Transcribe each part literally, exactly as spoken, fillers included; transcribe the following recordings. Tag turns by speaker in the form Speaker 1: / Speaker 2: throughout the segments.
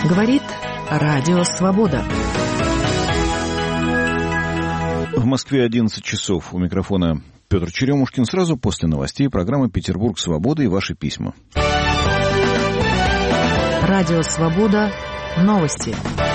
Speaker 1: Говорит Радио Свобода.
Speaker 2: В Москве одиннадцать часов. У микрофона Петр Черемушкин. Сразу после новостей программа «Петербург. Свобода» и ваши письма.
Speaker 1: Радио Свобода. Новости.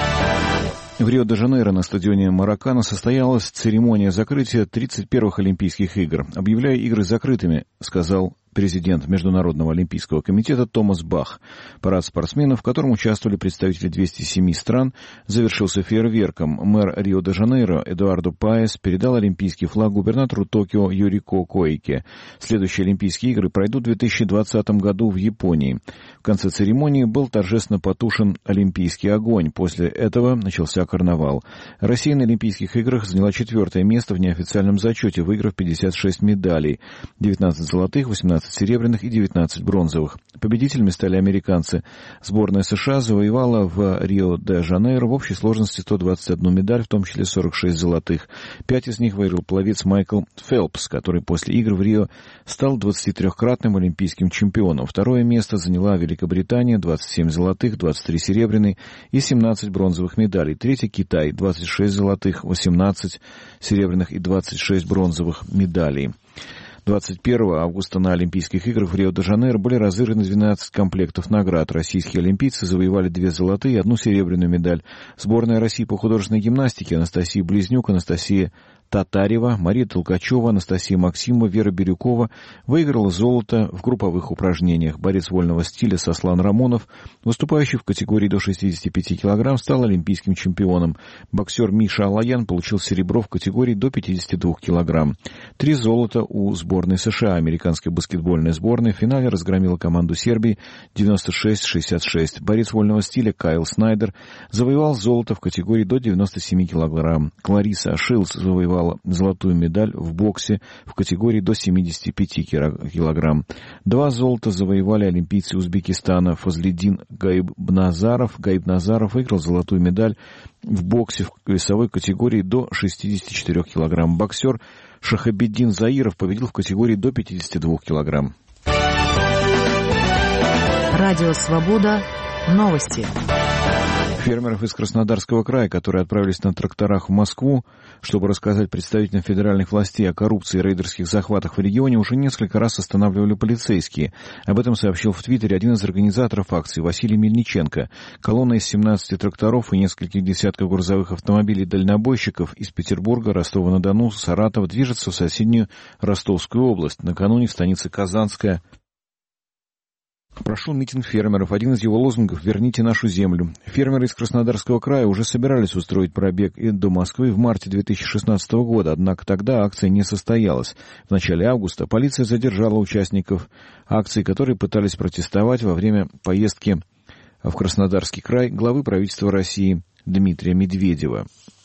Speaker 2: В Рио-де-Жанейро на стадионе Маракана состоялась церемония закрытия тридцать первых Олимпийских игр. «Объявляю игры закрытыми», сказал президент Международного олимпийского комитета Томас Бах. Парад спортсменов, в котором участвовали представители двухсот семи стран, завершился фейерверком. Мэр Рио-де-Жанейро Эдуардо Паес передал олимпийский флаг губернатору Токио Юрико Коике. Следующие Олимпийские игры пройдут в две тысячи двадцатом году в Японии. В конце церемонии был торжественно потушен олимпийский огонь. После этого начался карнавал. Россия на Олимпийских играх заняла четвертое место в неофициальном зачете, выиграв пятьдесят шесть медалей. девятнадцать золотых, восемнадцать серебряных и девятнадцать бронзовых. Победителями стали американцы. Сборная США завоевала в Рио-де-Жанейро в общей сложности сто двадцать одну медаль, в том числе сорок шесть золотых. Пять из них выиграл пловец Майкл Фелпс, который после игр в Рио стал двадцатитрёхкратным олимпийским чемпионом. Второе место заняла Великобритания, двадцать семь золотых, двадцать три серебряные и семнадцать бронзовых медалей. Третье — Китай, двадцать шесть золотых, восемнадцать серебряных и двадцать шесть бронзовых медалей. двадцать первого августа на Олимпийских играх в Рио-де-Жанейро были разыграны двенадцать комплектов наград. Российские олимпийцы завоевали две золотые и одну серебряную медаль. Сборная России по художественной гимнастике Анастасия Близнюк, Анастасия Татарева, Мария Толкачева, Анастасия Максимова, Вера Бирюкова выиграла золото в групповых упражнениях. Борец вольного стиля Сослан Рамонов, выступающий в категории до шестидесяти пяти килограмм, стал олимпийским чемпионом. Боксер Миша Алаян получил серебро в категории до пятидесяти двух килограмм. Три золота у сборной США. Американская баскетбольная сборная в финале разгромила команду Сербии девяносто шесть шестьдесят шесть. Борец вольного стиля Кайл Снайдер завоевал золото в категории до девяноста семи килограмм. Клариса Шилдс завоевала золотую медаль в боксе в категории до семидесяти пяти килограмм. Два золота завоевали олимпийцы Узбекистана. Фазлиддин Гайбназаров. Гайбназаров выиграл золотую медаль в боксе в весовой категории до шестидесяти четырёх килограмм. Боксер Шахабеддин Заиров победил в категории до пятидесяти двух килограмм.
Speaker 1: Радио Свобода. Новости.
Speaker 2: Фермеров из Краснодарского края, которые отправились на тракторах в Москву, чтобы рассказать представителям федеральных властей о коррупции и рейдерских захватах в регионе, уже несколько раз останавливали полицейские. Об этом сообщил в Твиттере один из организаторов акции Василий Мельниченко. Колонна из семнадцати тракторов и нескольких десятков грузовых автомобилей дальнобойщиков из Петербурга, Ростова-на-Дону, Саратова движется в соседнюю Ростовскую область. Накануне в станице Казанская прошел митинг фермеров. Один из его лозунгов — «Верните нашу землю». Фермеры из Краснодарского края уже собирались устроить пробег и до Москвы в марте две тысячи шестнадцатого года, однако тогда акция не состоялась. В начале августа полиция задержала участников акции, которые пытались протестовать во время поездки в Краснодарский край главы правительства России Дмитрия Медведева.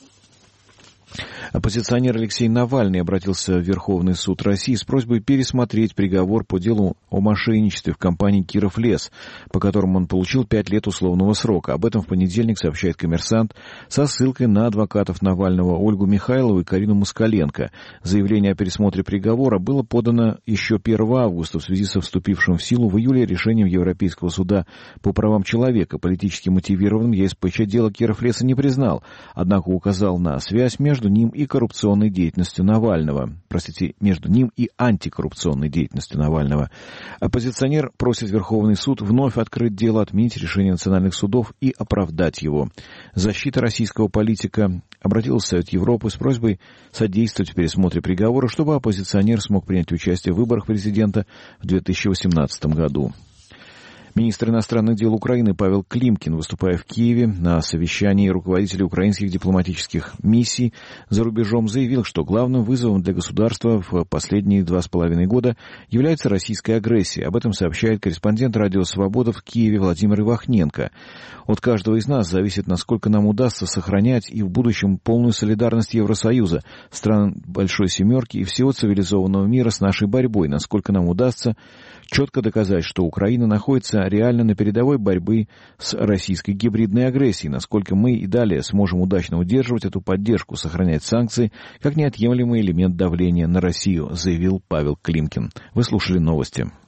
Speaker 2: Оппозиционер Алексей Навальный обратился в Верховный суд России с просьбой пересмотреть приговор по делу о мошенничестве в компании «Кировлес», по которому он получил пять лет условного срока. Об этом в понедельник сообщает «Коммерсант» со ссылкой на адвокатов Навального Ольгу Михайлову и Карину Москаленко. Заявление о пересмотре приговора было подано еще первого августа в связи со вступившим в силу в июле решением Европейского суда по правам человека. Политически мотивированным ЕСПЧ дело «Кировлеса» не признал, однако указал на связь между ним и коррупционной деятельностью Навального. Простите, между ним и антикоррупционной деятельностью Навального. Оппозиционер просит Верховный суд вновь открыть дело, отменить решение национальных судов и оправдать его. Защита российского политика обратилась в Совет Европы с просьбой содействовать в пересмотре приговора, чтобы оппозиционер смог принять участие в выборах президента в две тысячи восемнадцатом году. Министр иностранных дел Украины Павел Климкин, выступая в Киеве на совещании руководителей украинских дипломатических миссий за рубежом, заявил, что главным вызовом для государства в последние два с половиной года является российская агрессия. Об этом сообщает корреспондент Радио Свобода в Киеве Владимир Ивахненко. От каждого из нас зависит, насколько нам удастся сохранять и в будущем полную солидарность Евросоюза, стран Большой Семерки и всего цивилизованного мира с нашей борьбой, насколько нам удастся четко доказать, что Украина находится реально на передовой борьбы с российской гибридной агрессией, насколько мы и далее сможем удачно удерживать эту поддержку, сохранять санкции как неотъемлемый элемент давления на Россию, заявил Павел Климкин. Вы слушали новости.